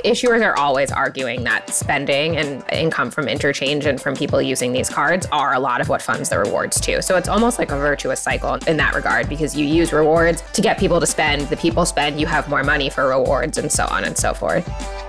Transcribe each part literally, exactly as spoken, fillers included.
Issuers are always arguing that spending and income from interchange and from people using these cards are a lot of what funds the rewards too. So it's almost like a virtuous cycle in that regard, because you use rewards to get people to spend, the people spend, you have more money for rewards, and so on and so forth.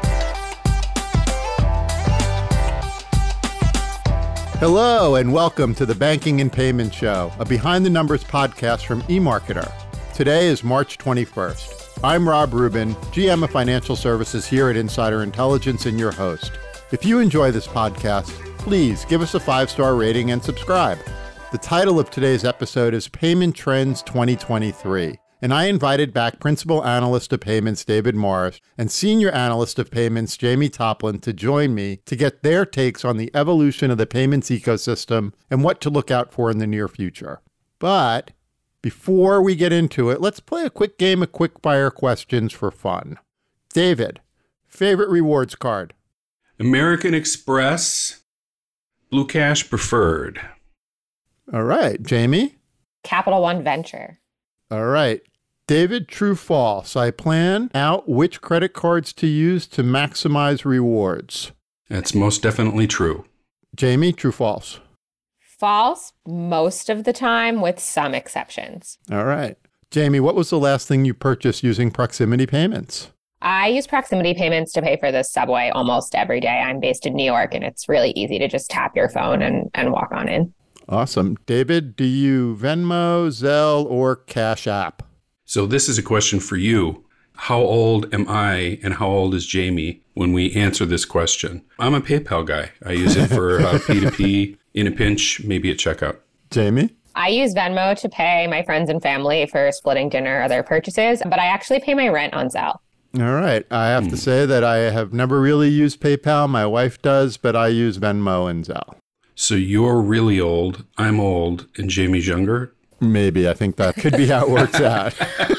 Hello and welcome to the Banking and Payment Show, a behind the numbers podcast from eMarketer. Today is March twenty-first. I'm Rob Rubin, G M of Financial Services here at Insider Intelligence, and your host. If you enjoy this podcast, please give us a five-star rating and subscribe. The title of today's episode is Payment Trends twenty twenty-three, and I invited back Principal Analyst of Payments David Morris and Senior Analyst of Payments Jamie Toplin to join me to get their takes on the evolution of the payments ecosystem and what to look out for in the near future. But before we get into it, let's play a quick game of quick-fire questions for fun. David, favorite rewards card? American Express, Blue Cash Preferred. All right. Jamie? Capital One Venture. All right. David, true, false. I plan out which credit cards to use to maximize rewards. That's most definitely true. Jamie, true, false. False most of the time, with some exceptions. All right. Jamie, what was the last thing you purchased using proximity payments? I use proximity payments to pay for the subway almost every day. I'm based in New York, and it's really easy to just tap your phone and, and walk on in. Awesome. David, do you Venmo, Zelle, or Cash App? So this is a question for you. How old am I and how old is Jamie when we answer this question? I'm a PayPal guy. I use it for uh, P two P, in a pinch, maybe at checkout. Jamie? I use Venmo to pay my friends and family for splitting dinner or other purchases, but I actually pay my rent on Zelle. All right. I have Hmm. to say that I have never really used PayPal. My wife does, but I use Venmo and Zelle. So you're really old, I'm old, and Jamie's younger? Maybe. I think that could be how it works out.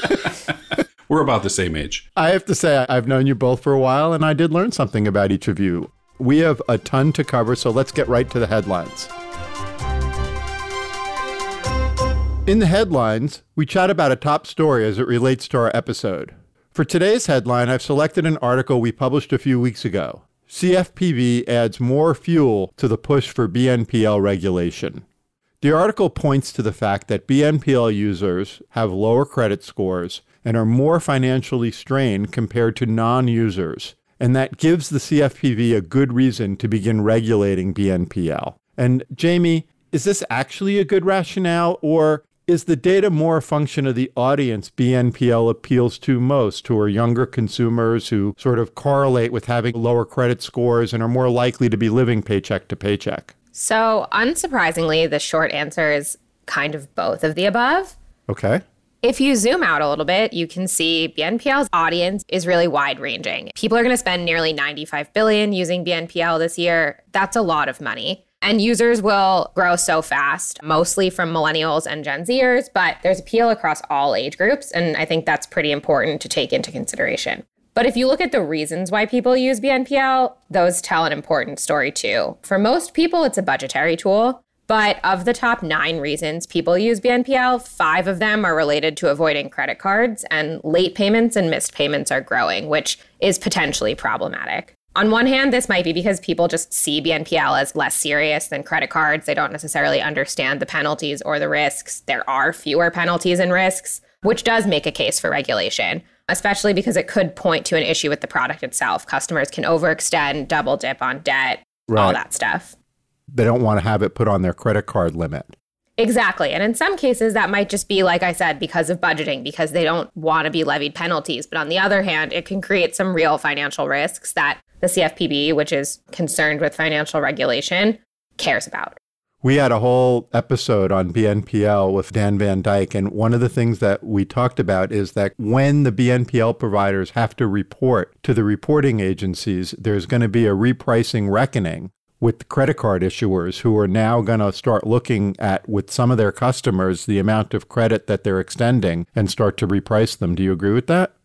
We're about the same age. I have to say, I've known you both for a while, and I did learn something about each of you. We have a ton to cover, so let's get right to the headlines. In the headlines, we chat about a top story as it relates to our episode. For today's headline, I've selected an article we published a few weeks ago. C F P B adds more fuel to the push for B N P L regulation. The article points to the fact that B N P L users have lower credit scores and are more financially strained compared to non-users, and that gives the C F P B a good reason to begin regulating B N P L. And Jamie, is this actually a good rationale, or is the data more a function of the audience B N P L appeals to most, who are younger consumers who sort of correlate with having lower credit scores and are more likely to be living paycheck to paycheck? So unsurprisingly, the short answer is kind of both of the above. Okay. If you zoom out a little bit, you can see B N P L's audience is really wide-ranging. People are going to spend nearly ninety-five billion dollars using B N P L this year. That's a lot of money. And users will grow so fast, mostly from millennials and Gen Zers, but there's appeal across all age groups, and I think that's pretty important to take into consideration. But if you look at the reasons why people use B N P L, those tell an important story too. For most people, it's a budgetary tool, but of the top nine reasons people use B N P L, five of them are related to avoiding credit cards, and late payments and missed payments are growing, which is potentially problematic. On one hand, this might be because people just see B N P L as less serious than credit cards. They don't necessarily understand the penalties or the risks. There are fewer penalties and risks, which does make a case for regulation, especially because it could point to an issue with the product itself. Customers can overextend, double dip on debt, Right. all that stuff. They don't want to have it put on their credit card limit. Exactly. And in some cases, that might just be, like I said, because of budgeting, because they don't want to be levied penalties. But on the other hand, it can create some real financial risks that the C F P B, which is concerned with financial regulation, cares about. We had a whole episode on B N P L with Dan Van Dyke, and one of the things that we talked about is that when the B N P L providers have to report to the reporting agencies, there's going to be a repricing reckoning with the credit card issuers who are now going to start looking at, with some of their customers, the amount of credit that they're extending and start to reprice them. Do you agree with that?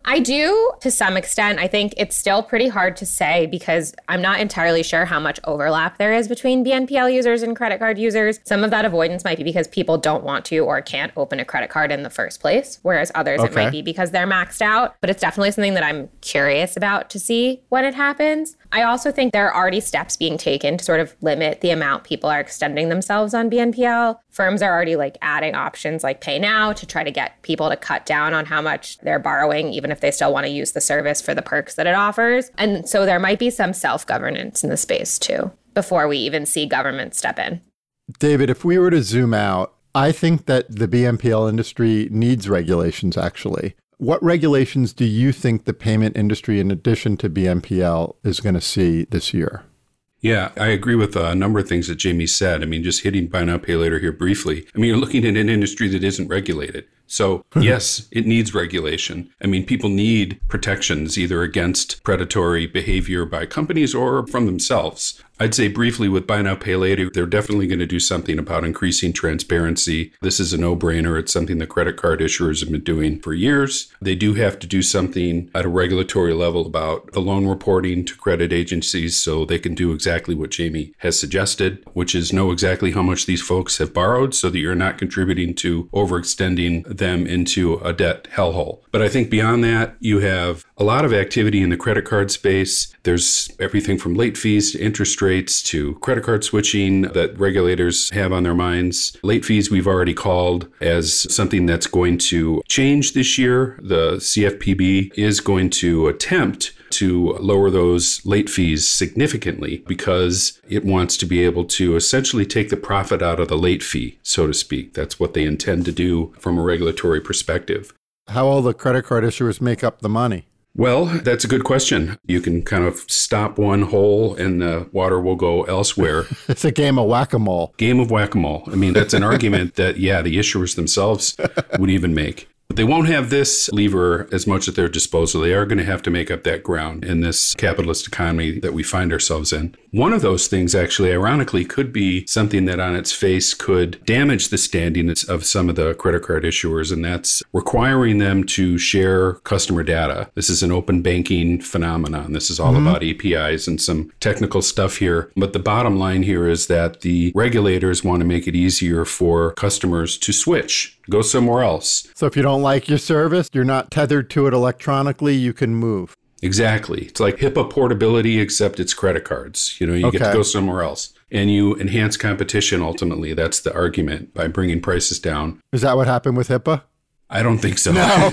I do, to some extent. I think it's still pretty hard to say because I'm not entirely sure how much overlap there is between B N P L users and credit card users. Some of that avoidance might be because people don't want to or can't open a credit card in the first place, whereas others Okay. it might be because they're maxed out. But it's definitely something that I'm curious about to see when it happens. I also think there are already steps being taken to sort of limit the amount people are extending themselves on B N P L. Firms are already like adding options like Pay Now to try to get people to cut down on how much they're borrowing, even if they still want to use the service for the perks that it offers. And so there might be some self-governance in the space too, before we even see government step in. David, if we were to zoom out, I think that the B N P L industry needs regulations, actually. What regulations do you think the payment industry, in addition to B N P L, is going to see this year? Yeah, I agree with a number of things that Jamie said. I mean, just hitting buy now, pay later here briefly. I mean, you're looking at an industry that isn't regulated. So yes, it needs regulation. I mean, people need protections either against predatory behavior by companies or from themselves. I'd say briefly with buy now, pay later, they're definitely going to do something about increasing transparency. This is a no-brainer. It's something the credit card issuers have been doing for years. They do have to do something at a regulatory level about the loan reporting to credit agencies so they can do exactly what Jamie has suggested, which is know exactly how much these folks have borrowed so that you're not contributing to overextending them into a debt hellhole. But I think beyond that, you have a lot of activity in the credit card space. There's everything from late fees to interest rates to credit card switching that regulators have on their minds. Late fees we've already called as something that's going to change this year. The C F P B is going to attempt to lower those late fees significantly because it wants to be able to essentially take the profit out of the late fee, so to speak. That's what they intend to do from a regulatory perspective. How will the credit card issuers make up the money? Well, that's a good question. You can kind of stop one hole and the water will go elsewhere. It's a game of whack-a-mole. Game of whack-a-mole. I mean, that's an argument that, yeah, the issuers themselves would even make. But they won't have this lever as much at their disposal. They are going to have to make up that ground in this capitalist economy that we find ourselves in. One of those things, actually, ironically, could be something that on its face could damage the standing of some of the credit card issuers, and that's requiring them to share customer data. This is an open banking phenomenon. This is all mm-hmm. about A P Is and some technical stuff here. But the bottom line here is that the regulators want to make it easier for customers to switch, go somewhere else. So if you don't like your service, you're not tethered to it electronically, you can move. Exactly. It's like HIPAA portability, except it's credit cards. You know, you okay. get to go somewhere else. And you enhance competition, ultimately. That's the argument, by bringing prices down. Is that what happened with HIPAA? I don't think so. No.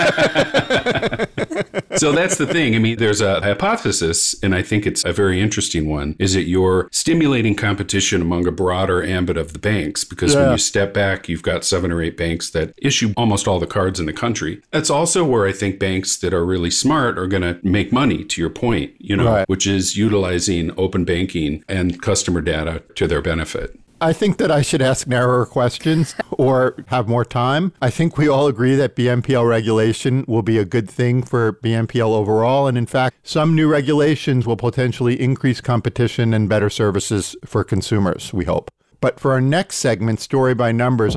So that's the thing. I mean, there's a hypothesis, and I think it's a very interesting one, is that you're stimulating competition among a broader ambit of the banks. Because yeah. when you step back, you've got seven or eight banks that issue almost all the cards in the country. That's also where I think banks that are really smart are going to make money, to your point, you know, right. which is utilizing open banking and customer data to their benefit. I think that I should ask narrower questions or have more time. I think we all agree that B N P L regulation will be a good thing for B N P L overall. And in fact, some new regulations will potentially increase competition and better services for consumers, we hope. But for our next segment, Story by Numbers,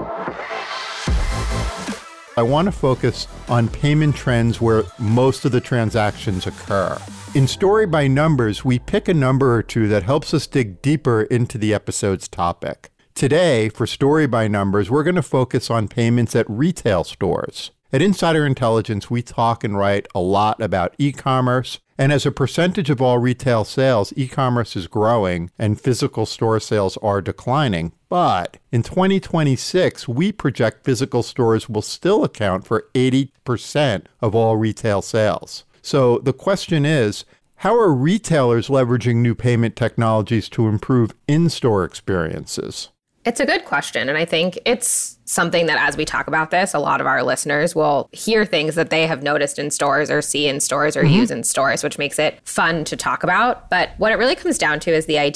I want to focus on payment trends where most of the transactions occur. In Story by Numbers, we pick a number or two that helps us dig deeper into the episode's topic. Today, for Story by Numbers, we're going to focus on payments at retail stores. At Insider Intelligence, we talk and write a lot about e-commerce, and as a percentage of all retail sales, e-commerce is growing and physical store sales are declining. But in twenty twenty-six, we project physical stores will still account for eighty percent of all retail sales. So the question is, how are retailers leveraging new payment technologies to improve in-store experiences? It's a good question. And I think it's something that as we talk about this, a lot of our listeners will hear things that they have noticed in stores or see in stores or mm-hmm. use in stores, which makes it fun to talk about. But what it really comes down to is the idea of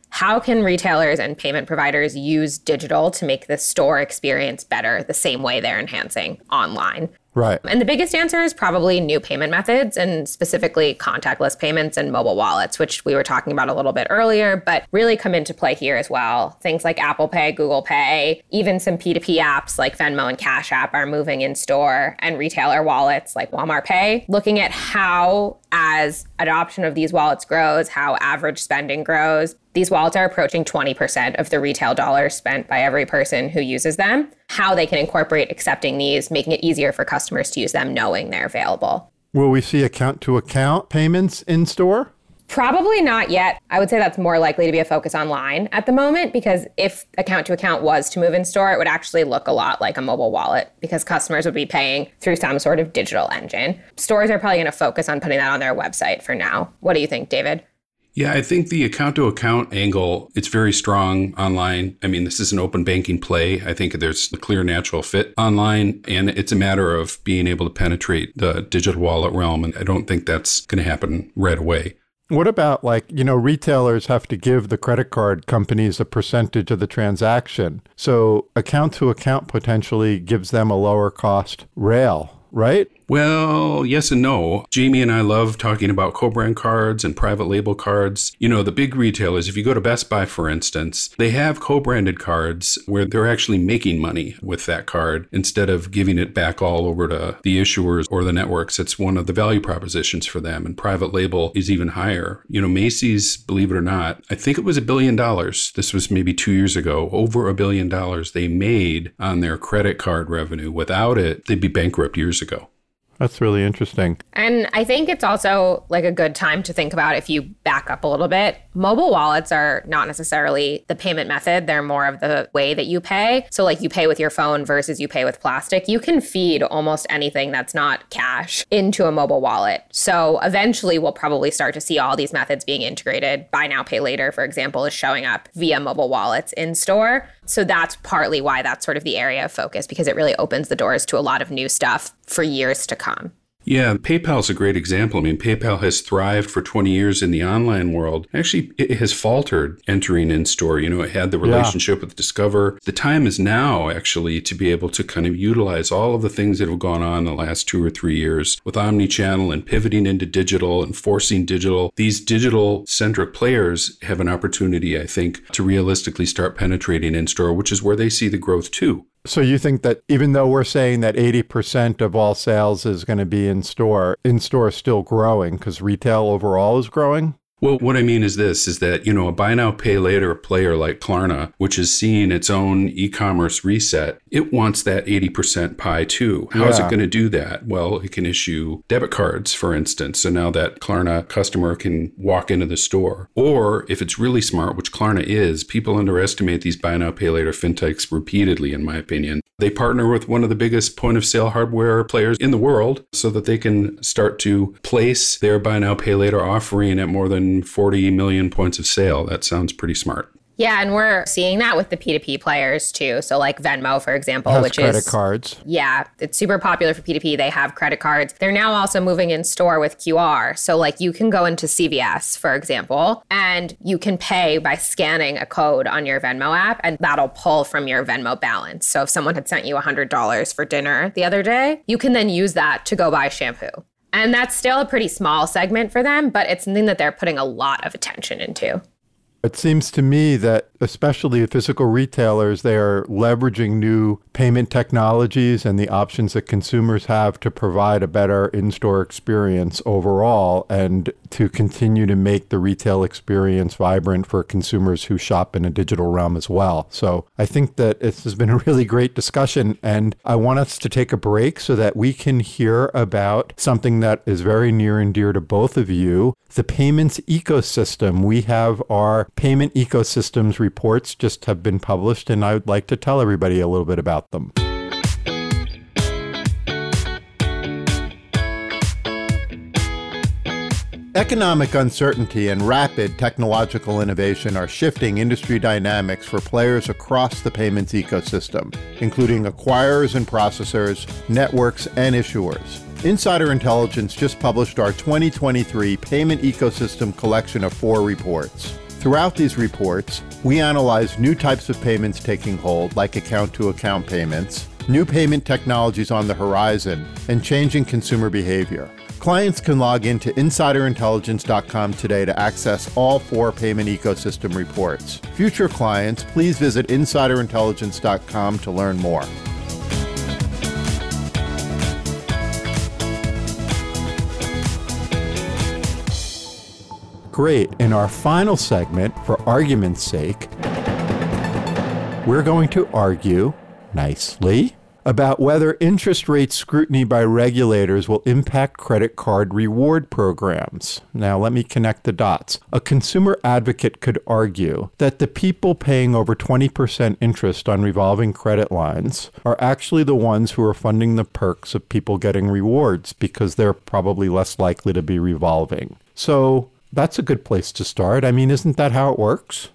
how can retailers and payment providers use digital to make the store experience better the same way they're enhancing online? Right. And the biggest answer is probably new payment methods, and specifically contactless payments and mobile wallets, which we were talking about a little bit earlier, but really come into play here as well. Things like Apple Pay, Google Pay, even some P two P apps like Venmo and Cash App are moving in store, and retailer wallets like Walmart Pay. Looking at how, as adoption of these wallets grows, how average spending grows, these wallets are approaching twenty percent of the retail dollars spent by every person who uses them. How they can incorporate accepting these, making it easier for customers to use them knowing they're available. Will we see account-to-account payments in store? Probably not yet. I would say that's more likely to be a focus online at the moment, because if account-to-account was to move in store, it would actually look a lot like a mobile wallet because customers would be paying through some sort of digital engine. Stores are probably going to focus on putting that on their website for now. What do you think, David? Yeah, I think the account-to-account angle, it's very strong online. I mean, this is an open banking play. I think there's a clear natural fit online, and it's a matter of being able to penetrate the digital wallet realm, and I don't think that's going to happen right away. What about, like, you know, retailers have to give the credit card companies a percentage of the transaction. So account-to-account potentially gives them a lower cost rail, right? Well, yes and no. Jamie and I love talking about co-brand cards and private label cards. You know, the big retailers, if you go to Best Buy, for instance, they have co-branded cards where they're actually making money with that card instead of giving it back all over to the issuers or the networks. It's one of the value propositions for them. And private label is even higher. You know, Macy's, believe it or not, I think it was a billion dollars. This was maybe two years ago, over a billion dollars they made on their credit card revenue. Without it, they'd be bankrupt years ago. That's really interesting. And I think it's also like a good time to think about, if you back up a little bit, mobile wallets are not necessarily the payment method. They're more of the way that you pay. So like you pay with your phone versus you pay with plastic. You can feed almost anything that's not cash into a mobile wallet. So eventually we'll probably start to see all these methods being integrated. Buy now, pay later, for example, is showing up via mobile wallets in store. So that's partly why that's sort of the area of focus, because it really opens the doors to a lot of new stuff for years to come. Yeah, PayPal's a great example. I mean, PayPal has thrived for twenty years in the online world. Actually, it has faltered entering in store. You know, it had the relationship yeah. with Discover. The time is now, actually, to be able to kind of utilize all of the things that have gone on in the last two or three years with omnichannel and pivoting into digital and forcing digital. These digital-centric players have an opportunity, I think, to realistically start penetrating in store, which is where they see the growth too. So you think that even though we're saying that eighty percent of all sales is going to be in store, in store is still growing because retail overall is growing? Well, what I mean is this, is that, you know, a buy now, pay later player like Klarna, which is seeing its own e-commerce reset, it wants that eighty percent pie too. How yeah. is it going to do that? Well, it can issue debit cards, for instance. So now that Klarna customer can walk into the store. Or if it's really smart, which Klarna is, people underestimate these buy now, pay later fintechs repeatedly, in my opinion. They partner with one of the biggest point of sale hardware players in the world so that they can start to place their buy now, pay later offering at more than forty million points of sale. That sounds pretty smart. Yeah, and we're seeing that with the P two P players too. So like Venmo, for example, has which credit is cards. Yeah, it's super popular for P two P. They have credit cards. They're now also moving in store with Q R. So like you can go into C V S, for example, and you can pay by scanning a code on your Venmo app, and that'll pull from your Venmo balance. So if someone had sent you one hundred dollars for dinner the other day, you can then use that to go buy shampoo. And that's still a pretty small segment for them, but it's something that they're putting a lot of attention into. It seems to me that especially physical retailers, they are leveraging new payment technologies and the options that consumers have to provide a better in-store experience overall and to continue to make the retail experience vibrant for consumers who shop in a digital realm as well. So I think that this has been a really great discussion, and I want us to take a break so that we can hear about something that is very near and dear to both of you, the payments ecosystem. We have our payment ecosystems reports just have been published, and I would like to tell everybody a little bit about them. Economic uncertainty and rapid technological innovation are shifting industry dynamics for players across the payments ecosystem, including acquirers and processors, networks, and issuers. Insider Intelligence just published our twenty twenty-three Payment Ecosystem collection of four reports. Throughout these reports, we analyze new types of payments taking hold, like account-to-account payments, new payment technologies on the horizon, and changing consumer behavior. Clients can log into insider intelligence dot com today to access all four payment ecosystem reports. Future clients, please visit insider intelligence dot com to learn more. Great. In our final segment, for argument's sake, we're going to argue nicely about whether interest rate scrutiny by regulators will impact credit card reward programs. Now, let me connect the dots. A consumer advocate could argue that the people paying over twenty percent interest on revolving credit lines are actually the ones who are funding the perks of people getting rewards because they're probably less likely to be revolving. So that's a good place to start. I mean, isn't that how it works?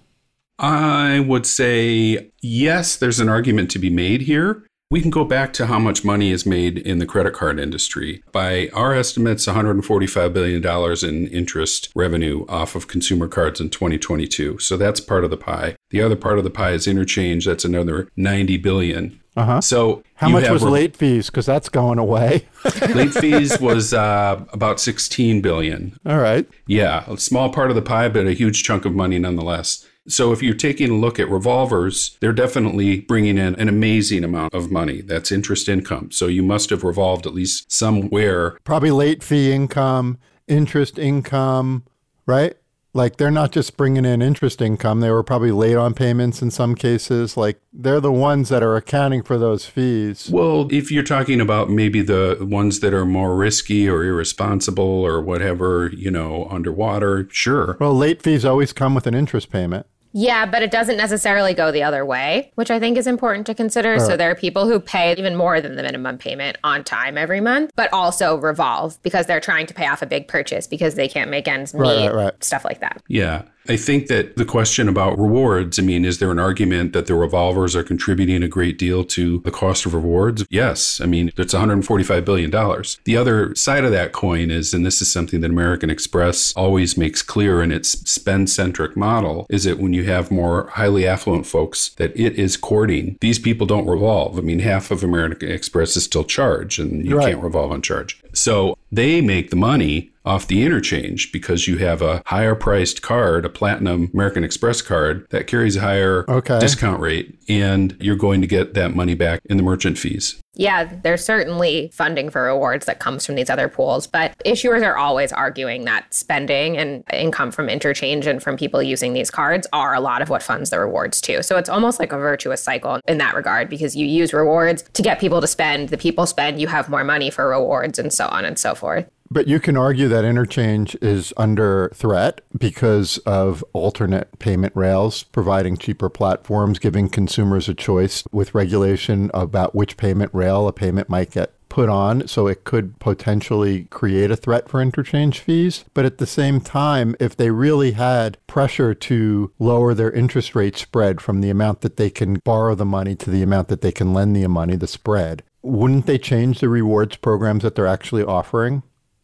I would say, yes, there's an argument to be made here. We can go back to how much money is made in the credit card industry. By our estimates, one hundred forty-five billion dollars in interest revenue off of consumer cards in twenty twenty-two. So that's part of the pie. The other part of the pie is interchange. That's another ninety billion dollars. Uh-huh. So how much was re- late fees? Because that's going away. Late fees was uh, about sixteen billion dollars. All right. Yeah, a small part of the pie, but a huge chunk of money nonetheless. So if you're taking a look at revolvers, they're definitely bringing in an amazing amount of money. That's interest income. So you must have revolved at least somewhere. Probably late fee income, interest income, right? Like they're not just bringing in interest income. They were probably late on payments in some cases. Like they're the ones that are accounting for those fees. Well, if you're talking about maybe the ones that are more risky or irresponsible or whatever, you know, underwater, sure. Well, late fees always come with an interest payment. Yeah, but it doesn't necessarily go the other way, which I think is important to consider. Right. So there are people who pay even more than the minimum payment on time every month, but also revolve because they're trying to pay off a big purchase because they can't make ends meet, right, right, right. stuff like that. Yeah. I think that the question about rewards, I mean, is there an argument that the revolvers are contributing a great deal to the cost of rewards? Yes. I mean, it's one hundred forty-five billion dollars. The other side of that coin is, and this is something that American Express always makes clear in its spend-centric model, is that when you have more highly affluent folks that it is courting, these people don't revolve. I mean, half of American Express is still charge, and you right. can't revolve on charge. So they make the money off the interchange because you have a higher priced card, a platinum American Express card that carries a higher okay. discount rate, and you're going to get that money back in the merchant fees. Yeah, there's certainly funding for rewards that comes from these other pools, but issuers are always arguing that spending and income from interchange and from people using these cards are a lot of what funds the rewards too. So it's almost like a virtuous cycle in that regard because you use rewards to get people to spend, the people spend, you have more money for rewards and so on and so forth. But you can argue that interchange is under threat because of alternate payment rails, providing cheaper platforms, giving consumers a choice with regulation about which payment rail a payment might get put on. So it could potentially create a threat for interchange fees. But at the same time, if they really had pressure to lower their interest rate spread from the amount that they can borrow the money to the amount that they can lend the money, the spread, wouldn't they change the rewards programs that they're actually offering?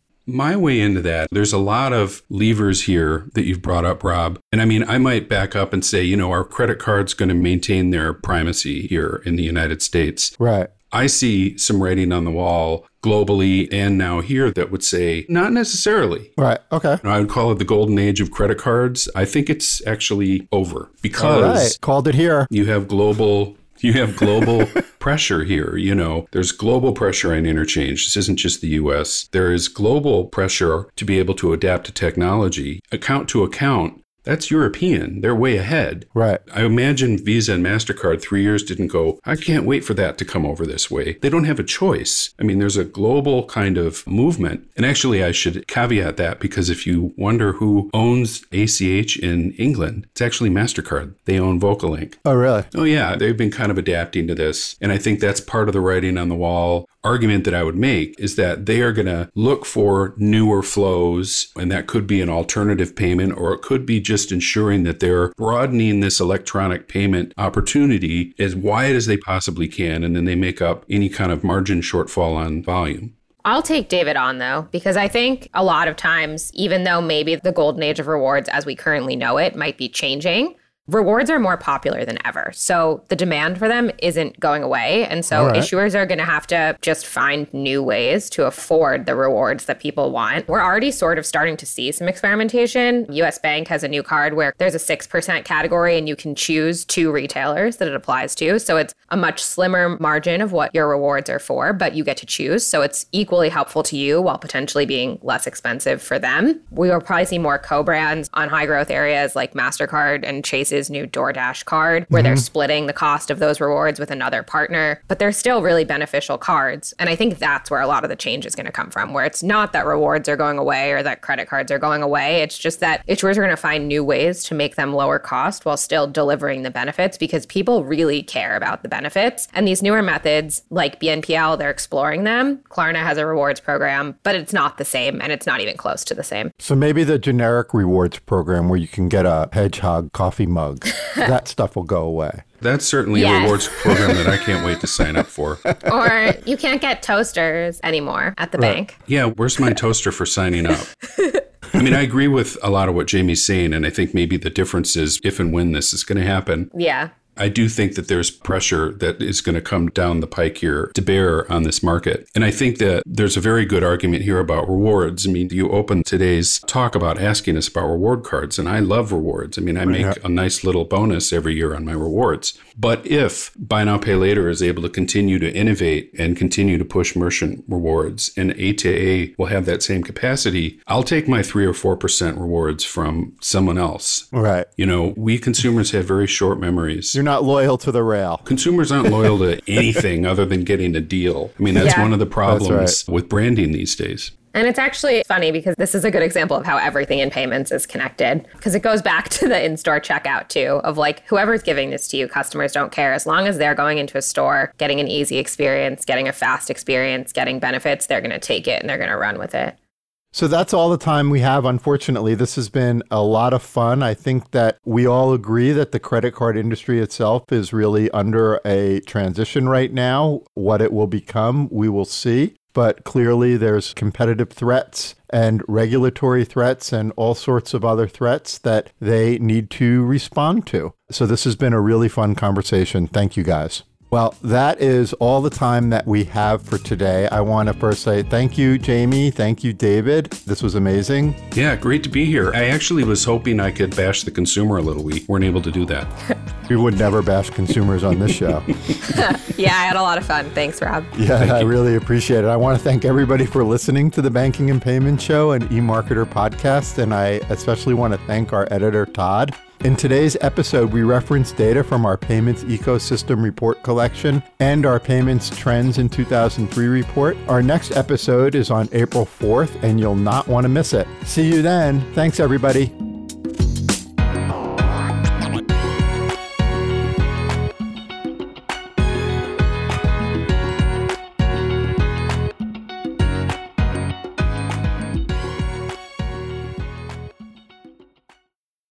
My way into that, there's a lot of levers here that you've brought up, Rob. And I mean, I might back up and say, you know, our credit card's going to maintain their primacy here in the United States. Right. I see some writing on the wall globally and now here that would say, not necessarily. Right. Okay. I would call it the golden age of credit cards. I think it's actually over because All right. Called it here. You have global... You have global pressure here. You know, there's global pressure on interchange. This isn't just the U S. There is global pressure to be able to adapt to technology. Account to account, that's European. They're way ahead. Right. I imagine Visa and MasterCard three years didn't go, I can't wait for that to come over this way. They don't have a choice. I mean, there's a global kind of movement. And actually, I should caveat that because if you wonder who owns A C H in England, it's actually MasterCard. They own Vocalink. Oh, really? Oh, yeah. They've been kind of adapting to this. And I think that's part of the writing on the wall. Argument that I would make is that they are going to look for newer flows, and that could be an alternative payment, or it could be just ensuring that they're broadening this electronic payment opportunity as wide as they possibly can, and then they make up any kind of margin shortfall on volume. I'll take David on, though, because I think a lot of times, even though maybe the golden age of rewards as we currently know it might be changing, rewards are more popular than ever. So the demand for them isn't going away. And so right. issuers are going to have to just find new ways to afford the rewards that people want. We're already sort of starting to see some experimentation. U S Bank has a new card where there's a six percent category and you can choose two retailers that it applies to. So it's a much slimmer margin of what your rewards are for, but you get to choose. So it's equally helpful to you while potentially being less expensive for them. We will probably see more co-brands on high growth areas like MasterCard and Chase new DoorDash card, where mm-hmm. they're splitting the cost of those rewards with another partner, but they're still really beneficial cards. And I think that's where a lot of the change is going to come from, where it's not that rewards are going away or that credit cards are going away. It's just that issuers are going to find new ways to make them lower cost while still delivering the benefits, because people really care about the benefits. And these newer methods like B N P L, they're exploring them. Klarna has a rewards program, but it's not the same, and it's not even close to the same. So maybe the generic rewards program where you can get a Hedgehog coffee mug, that stuff will go away. That's certainly yes. a rewards program that I can't wait to sign up for. Or you can't get toasters anymore at the right. bank. Yeah, where's my toaster for signing up? I mean, I agree with a lot of what Jamie's saying, and I think maybe the difference is if and when this is going to happen. Yeah. I do think that there's pressure that is going to come down the pike here to bear on this market. And I think that there's a very good argument here about rewards. I mean, you opened today's talk about asking us about reward cards, and I love rewards. I mean, I make yeah. a nice little bonus every year on my rewards. But if Buy Now, Pay Later is able to continue to innovate and continue to push merchant rewards, and A two A will have that same capacity, I'll take my three or four percent rewards from someone else. Right. You know, we consumers have very short memories. You're not loyal to the rail. Consumers aren't loyal to anything other than getting a deal. I mean, that's yeah. one of the problems right. with branding these days. And it's actually funny because this is a good example of how everything in payments is connected, because it goes back to the in-store checkout too, of like, whoever's giving this to you, customers don't care. As long as they're going into a store, getting an easy experience, getting a fast experience, getting benefits, they're going to take it and they're going to run with it. So that's all the time we have, unfortunately. This has been a lot of fun. I think that we all agree that the credit card industry itself is really under a transition right now. What it will become, we will see. But clearly there's competitive threats and regulatory threats and all sorts of other threats that they need to respond to. So this has been a really fun conversation. Thank you, guys. Well, that is all the time that we have for today. I want to first say thank you, Jamie. Thank you, David. This was amazing. Yeah, great to be here. I actually was hoping I could bash the consumer a little. We weren't able to do that. We would never bash consumers on this show. Yeah, I had a lot of fun. Thanks, Rob. Yeah, thank I you. really appreciate it. I want to thank everybody for listening to the Banking and Payment Show and eMarketer podcast. And I especially want to thank our editor, Todd. In today's episode, we reference data from our Payments Ecosystem Report collection and our Payments Trends in two thousand three report. Our next episode is on April fourth, and you'll not want to miss it. See you then. Thanks, everybody.